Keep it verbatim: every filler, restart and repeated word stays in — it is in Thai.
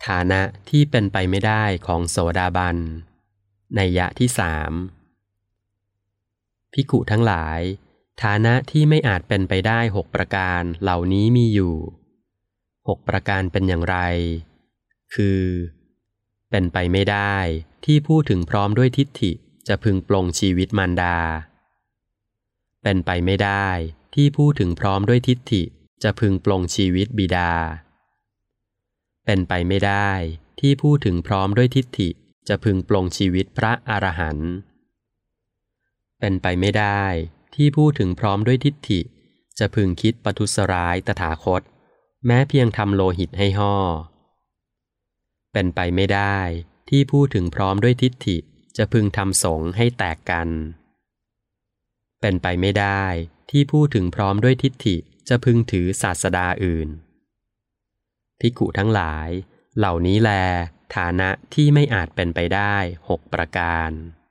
ฐานะที่เป็นไปไม่ได้ของโสดาบันนัยยะที่สามภิกขุทั้งหลายฐานะที่ไม่อาจเป็นไปได้หกประการเหล่านี้มีอยู่หกประการเป็นอย่างไรคือเป็นไปไม่ได้ที่ผู้ถึงพร้อมด้วยทิฏฐิจะพึงปลงชีวิตมารดาเป็นไปไม่ได้ที่ผู้ถึงพร้อมด้วยทิฏฐิจะพึงปลงชีวิตบิดาเป็นไปไม่ได้ที่ผู้ถึงพร้อมด้วยทิฏฐิจะพึงปลงชีวิตพระอรหันต์เป็นไปไม่ได้ที่ผู้ถึงพร้อมด้วยทิฏฐิจะพึงคิดประทุษร้ายตถาคตแม้เพียงทำโลหิตให้ห่อเป็นไปไม่ได้ที่ผู้ถึงพร้อมด้วยทิฏฐิจะพึงทำสงฆ์ให้แตกกันเป็นไปไม่ได้ที่ผู้ถึงพร้อมด้วยทิฏฐิจะพึงถือศาสดาอื่นภิกขุทั้งหลายเหล่านี้แลฐานะที่ไม่อาจเป็นไปได้หกประการ